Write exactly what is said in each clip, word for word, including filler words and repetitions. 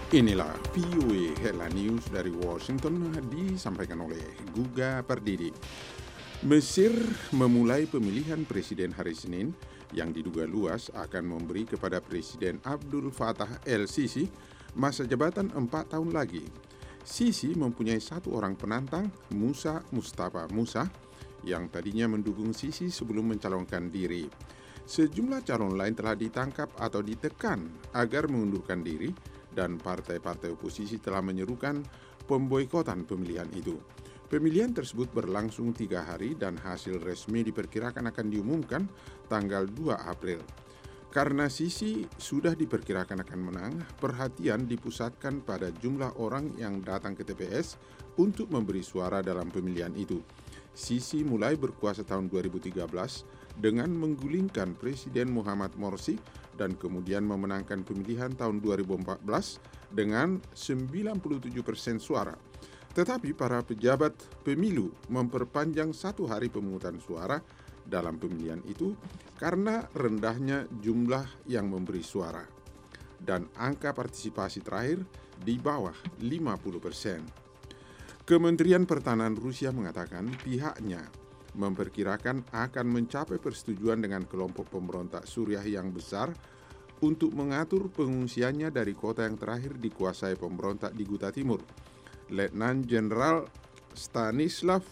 Inilah V O A Headline News dari Washington disampaikan oleh Guga Pardidi. Mesir memulai pemilihan presiden hari Senin yang diduga luas akan memberi kepada Presiden Abdul Fattah el-Sisi masa jabatan empat tahun lagi. Sisi mempunyai satu orang penantang, Musa Mustafa Musa, yang tadinya mendukung Sisi sebelum mencalonkan diri. Sejumlah calon lain telah ditangkap atau ditekan agar mengundurkan diri, dan partai-partai oposisi telah menyerukan pemboikotan pemilihan itu. Pemilihan tersebut berlangsung tiga hari dan hasil resmi diperkirakan akan diumumkan tanggal dua April. Karena Sisi sudah diperkirakan akan menang, perhatian dipusatkan pada jumlah orang yang datang ke T P S untuk memberi suara dalam pemilihan itu. Sisi mulai berkuasa tahun dua ribu tiga belas dengan menggulingkan Presiden Muhammad Morsi dan kemudian memenangkan pemilihan tahun dua ribu empat belas dengan sembilan puluh tujuh persen suara. Tetapi para pejabat pemilu memperpanjang satu hari pemungutan suara dalam pemilihan itu karena rendahnya jumlah yang memberi suara. Dan angka partisipasi terakhir di bawah lima puluh persen. Kementerian Pertahanan Rusia mengatakan pihaknya memperkirakan akan mencapai persetujuan dengan kelompok pemberontak Suriah yang besar untuk mengatur pengungsiannya dari kota yang terakhir dikuasai pemberontak di Guta Timur. Letnan Jenderal Stanislav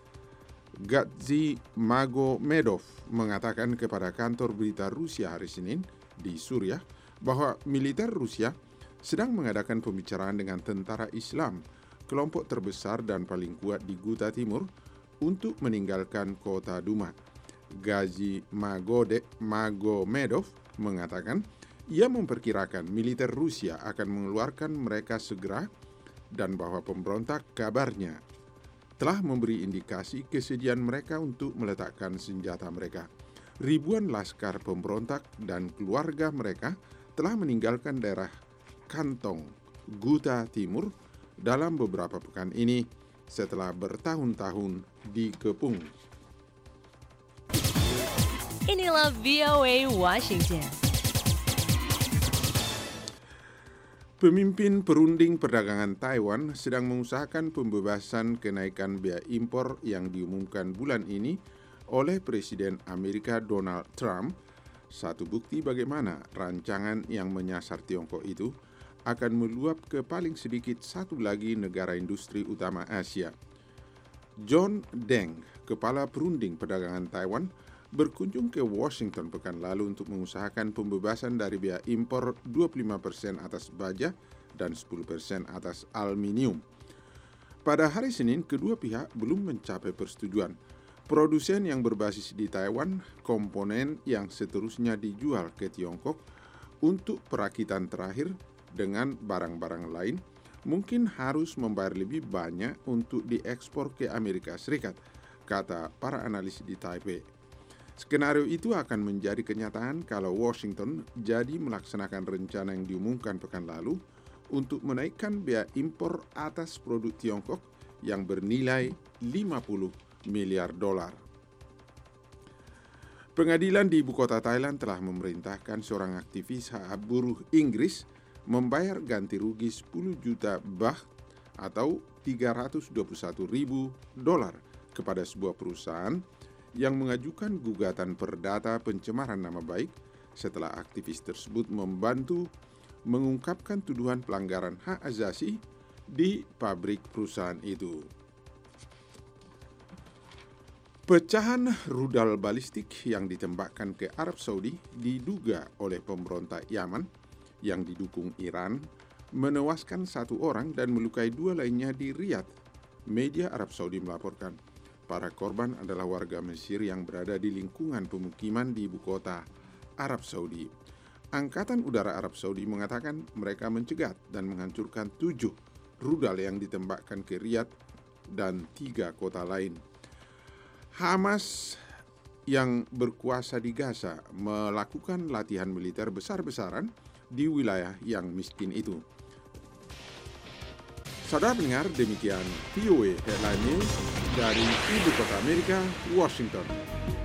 Gadzhimagomedov mengatakan kepada kantor berita Rusia hari Senin di Suriah bahwa militer Rusia sedang mengadakan pembicaraan dengan tentara Islam, kelompok terbesar dan paling kuat di Guta Timur, untuk meninggalkan kota Duma. Gadzhimagomedov mengatakan ia memperkirakan militer Rusia akan mengeluarkan mereka segera dan bahwa pemberontak kabarnya telah memberi indikasi kesediaan mereka untuk meletakkan senjata mereka. Ribuan laskar pemberontak dan keluarga mereka telah meninggalkan daerah kantong Guta Timur dalam beberapa pekan ini setelah bertahun-tahun dikepung. Inilah V O A Washington. Pemimpin perunding perdagangan Taiwan sedang mengusahakan pembebasan kenaikan biaya impor yang diumumkan bulan ini oleh Presiden Amerika Donald Trump. Satu bukti bagaimana rancangan yang menyasar Tiongkok itu akan meluap ke paling sedikit satu lagi negara industri utama Asia. John Deng, kepala perunding perdagangan Taiwan, berkunjung ke Washington pekan lalu untuk mengusahakan pembebasan dari biaya impor dua puluh lima persen atas baja dan sepuluh persen atas aluminium. Pada hari Senin, kedua pihak belum mencapai persetujuan. Produsen yang berbasis di Taiwan, komponen yang seterusnya dijual ke Tiongkok untuk perakitan terakhir dengan barang-barang lain, mungkin harus membayar lebih banyak untuk diekspor ke Amerika Serikat, kata para analis di Taipei. Skenario itu akan menjadi kenyataan kalau Washington jadi melaksanakan rencana yang diumumkan pekan lalu untuk menaikkan biaya impor atas produk Tiongkok yang bernilai lima puluh miliar dolar. Pengadilan di ibu kota Thailand telah memerintahkan seorang aktivis hak buruh Inggris membayar ganti rugi sepuluh juta baht atau tiga ratus dua puluh satu ribu dolar kepada sebuah perusahaan yang mengajukan gugatan perdata pencemaran nama baik setelah aktivis tersebut membantu mengungkapkan tuduhan pelanggaran hak asasi di pabrik perusahaan itu. Pecahan rudal balistik yang ditembakkan ke Arab Saudi diduga oleh pemberontak Yaman yang didukung Iran menewaskan satu orang dan melukai dua lainnya di Riyadh. Media Arab Saudi melaporkan para korban adalah warga Mesir yang berada di lingkungan pemukiman di ibu kota Arab Saudi. Angkatan Udara Arab Saudi mengatakan mereka mencegat dan menghancurkan tujuh rudal yang ditembakkan ke Riyadh dan tiga kota lain. Hamas yang berkuasa di Gaza melakukan latihan militer besar-besaran di wilayah yang miskin itu. Saudara pendengar, demikian V O A Headline News dari Ibu Kota Amerika, Washington.